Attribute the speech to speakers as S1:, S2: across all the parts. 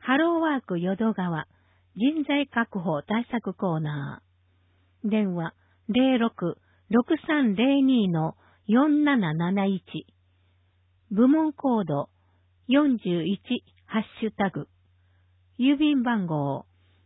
S1: ハローワーク淀川人材確保対策コーナー。電話06-6302-4771。部門コード41ハッシュタグ。郵便番号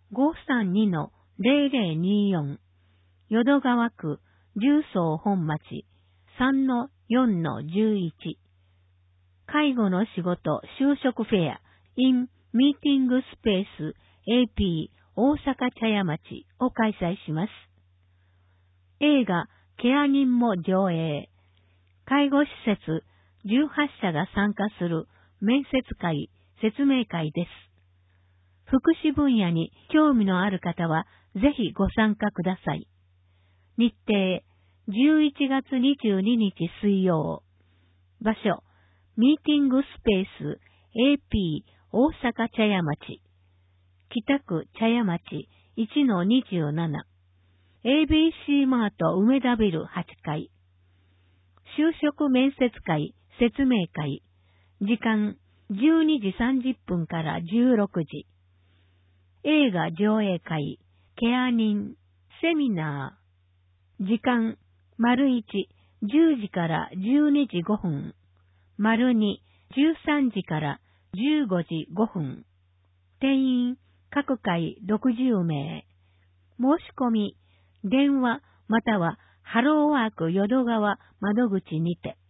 S1: 532-0024。淀川区重曹本町 3-4-11。介護の仕事就職フェア in ミーティングスペース AP 大阪茶屋町を開催します。映画ケア人も上映。介護施設18社が参加する面接会、説明会です。福祉分野に興味のある方はぜひご参加ください。日程11月22日水曜。場所ミーティングスペース AP 大阪茶屋町。北区茶屋町 1-27。ABC マート梅田ビル8階。就職面接会、説明会。時間12時30分から16時。映画上映会、ケア人、セミナー。時間、1、10時から12時5分。2、13時から15時5分。定員、各回60名。申し込み、電話またはハローワーク淀川窓口にて。